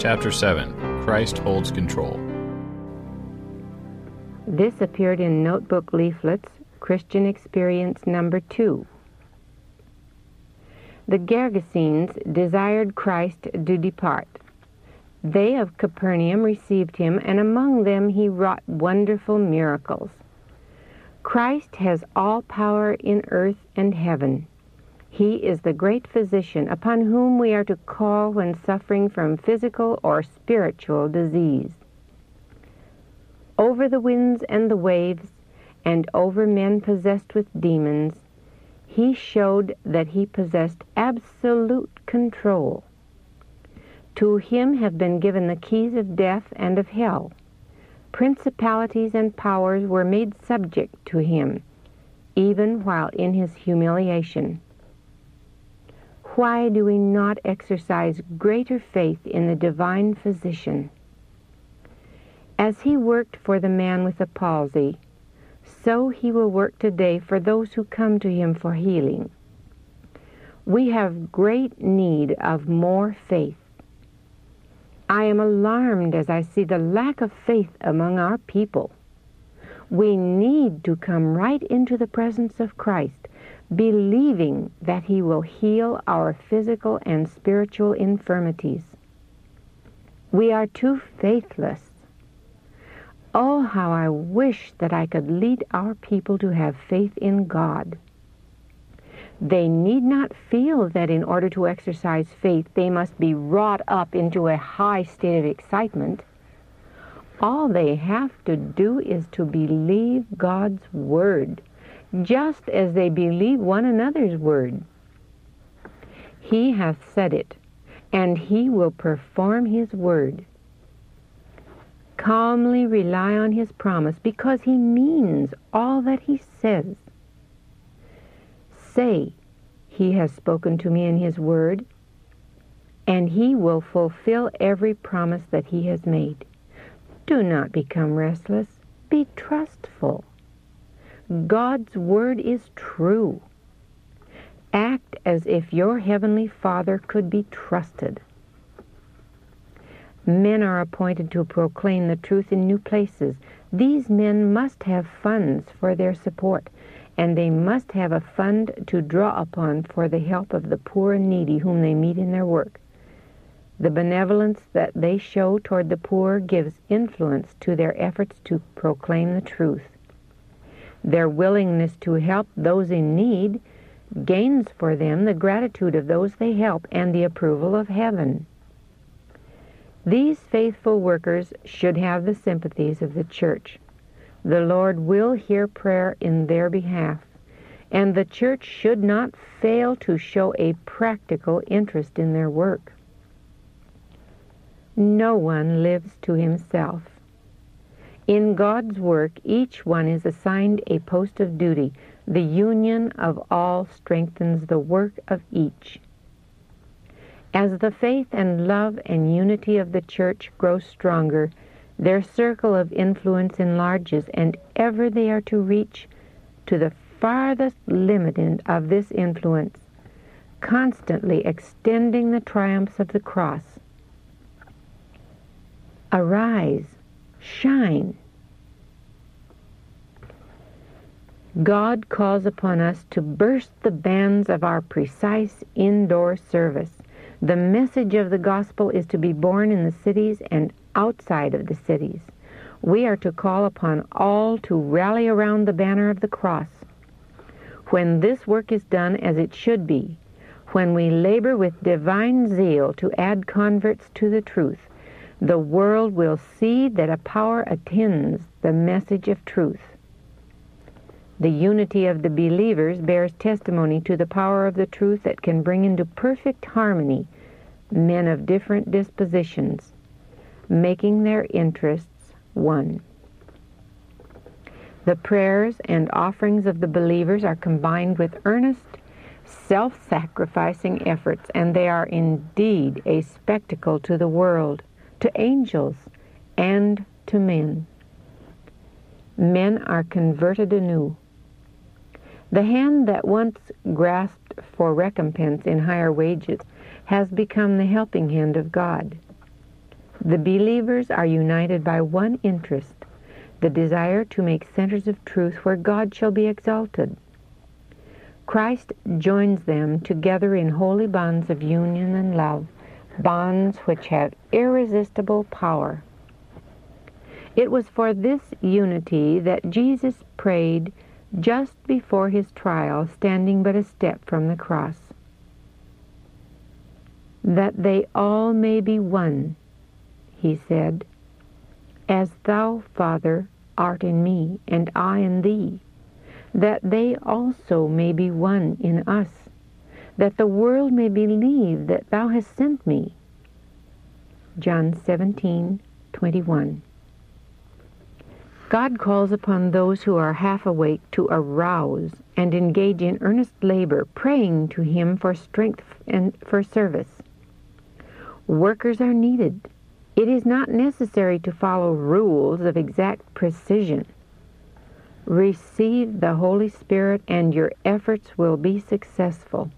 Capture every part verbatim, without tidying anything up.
Chapter seven. Christ Holds Control. This appeared in Notebook Leaflets, Christian Experience Number Two. The Gergesenes desired Christ to depart. They of Capernaum received him, and among them he wrought wonderful miracles. Christ has all power in earth and heaven. He is the great physician upon whom we are to call when suffering from physical or spiritual disease. Over the winds and the waves, and over men possessed with demons, he showed that he possessed absolute control. To him have been given the keys of death and of hell. Principalities and powers were made subject to him, even while in his humiliation. Why do we not exercise greater faith in the divine physician? As he worked for the man with the palsy, so he will work today for those who come to him for healing. We have great need of more faith. I am alarmed as I see the lack of faith among our people. We need to come right into the presence of Christ, believing that he will heal our physical and spiritual infirmities. We are too faithless. Oh, how I wish that I could lead our people to have faith in God. They need not feel that in order to exercise faith, they must be wrought up into a high state of excitement. All they have to do is to believe God's word, just as they believe one another's word. He hath said it, and he will perform his word. Calmly rely on his promise, because he means all that he says. Say, he has spoken to me in his word, and he will fulfill every promise that he has made. Do not become restless. Be trustful. God's word is true. Act as if your heavenly Father could be trusted. Men are appointed to proclaim the truth in new places. These men must have funds for their support, and they must have a fund to draw upon for the help of the poor and needy whom they meet in their work. The benevolence that they show toward the poor gives influence to their efforts to proclaim the truth. Their willingness to help those in need gains for them the gratitude of those they help and the approval of heaven. These faithful workers should have the sympathies of the church. The Lord will hear prayer in their behalf, and the church should not fail to show a practical interest in their work. No one lives to himself. In God's work, each one is assigned a post of duty. The union of all strengthens the work of each. As the faith and love and unity of the church grow stronger, their circle of influence enlarges, and ever they are to reach to the farthest limit of this influence, constantly extending the triumphs of the cross. Arise, shine. God calls upon us to burst the bands of our precise indoor service. The message of the gospel is to be born in the cities and outside of the cities. We are to call upon all to rally around the banner of the cross. When this work is done as it should be, when we labor with divine zeal to add converts to the truth, the world will see that a power attends the message of truth. The unity of the believers bears testimony to the power of the truth that can bring into perfect harmony men of different dispositions, making their interests one. The prayers and offerings of the believers are combined with earnest, self-sacrificing efforts, and they are indeed a spectacle to the world, to angels, and to men. Men are converted anew. The hand that once grasped for recompense in higher wages has become the helping hand of God. The believers are united by one interest, the desire to make centers of truth where God shall be exalted. Christ joins them together in holy bonds of union and love, bonds which have irresistible power. It was for this unity that Jesus prayed just before his trial, standing but a step from the cross. That they all may be one, he said, as thou, Father, art in me, and I in thee, that they also may be one in us, that the world may believe that thou hast sent me. John seventeen twenty-one. God calls upon those who are half awake to arouse and engage in earnest labor, praying to him for strength and for service. Workers are needed. It is not necessary to follow rules of exact precision. Receive the Holy Spirit and your efforts will be successful.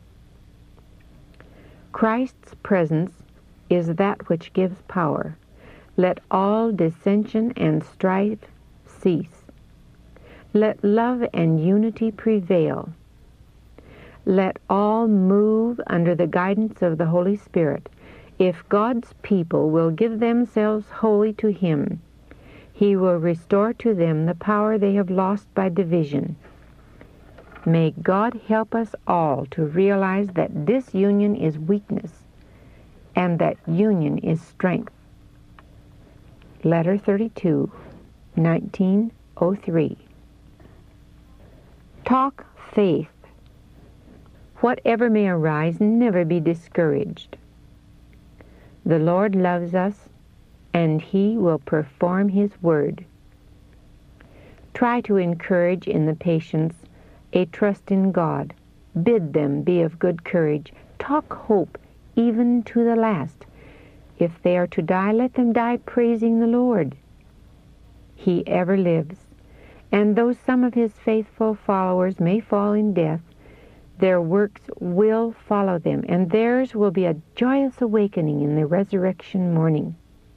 Christ's presence is that which gives power. Let all dissension and strife cease. Let love and unity prevail. Let all move under the guidance of the Holy Spirit. If God's people will give themselves wholly to him, he will restore to them the power they have lost by division. May God help us all to realize that disunion is weakness and that union is strength. Letter thirty-two, nineteen oh three. Talk faith. Whatever may arise, never be discouraged. The Lord loves us, and he will perform his word. Try to encourage in the patients a trust in God. Bid them be of good courage. Talk hope even to the last. If they are to die, let them die praising the Lord. He ever lives, and though some of his faithful followers may fall in death, their works will follow them, and theirs will be a joyous awakening in the resurrection morning.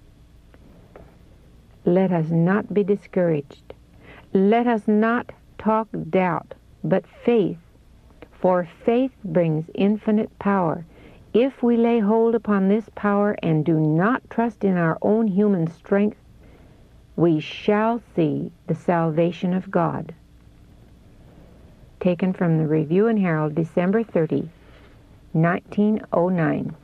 Let us not be discouraged. Let us not talk doubt, but faith, for faith brings infinite power. If we lay hold upon this power and do not trust in our own human strength, we shall see the salvation of God. Taken from the Review and Herald, December thirtieth, nineteen oh nine.